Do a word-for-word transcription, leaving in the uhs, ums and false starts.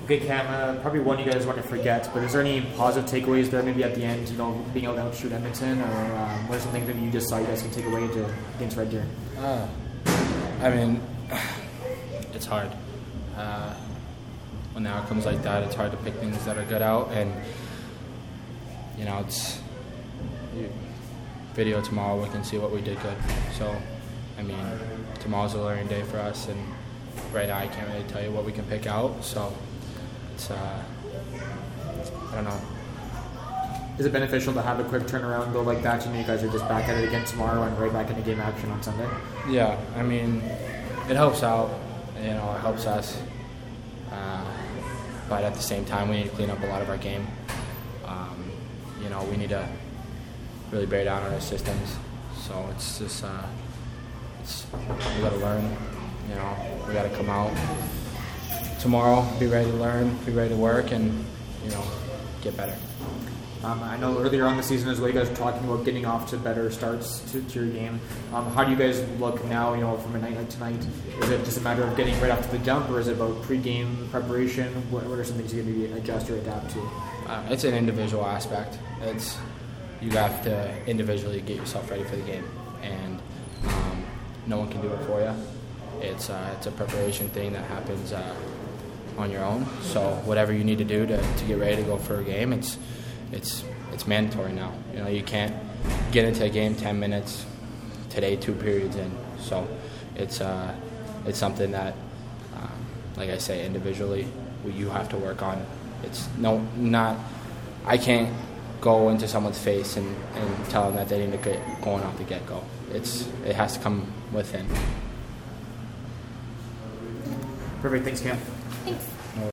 Okay, Cam, uh, probably one you guys want to forget, but is there any positive takeaways there maybe at the end, you know, being able to outshoot Edmonton, or um, what are some things that you just saw you guys can take away to, against Red Deer? Uh, I mean, it's hard. Uh, when the outcome's like that, it's hard to pick things that are good out, and, you know, it's you, video tomorrow, we can see what we did good. So, I mean, tomorrow's a learning day for us, and right now I can't really tell you what we can pick out, so it's, uh, I don't know. Is it beneficial to have a quick turnaround go like that? You know, you guys are just back at it again tomorrow and right back into game action on Sunday? Yeah, I mean, it helps out, you know, it helps us, uh, but at the same time, we need to clean up a lot of our game. Um, you know, we need to really bear down on our systems, so it's just, uh, it's, we got to learn. You know, we got to come out tomorrow, be ready to learn, be ready to work, and, you know, get better. Um, I know earlier on the season as well, you guys were talking about getting off to better starts to, to your game. Um, how do you guys look now, you know, from a night like tonight? Is it just a matter of getting right off to the jump, or is it about pre-game preparation? What, what are some things you can maybe adjust or adapt to? Uh, it's an individual aspect. It's you have to individually get yourself ready for the game, and um, no one can do it for you. It's uh, it's a preparation thing that happens uh, on your own. So whatever you need to do to, to get ready to go for a game, it's it's it's mandatory now. You know, you can't get into a game ten minutes today, two periods in. So it's uh, it's something that, um, like I say, individually you have to work on. It's no not I can't go into someone's face and, and tell them that they need to get going off the get-go. It's it has to come within. Perfect. Thanks, Cam. Thanks.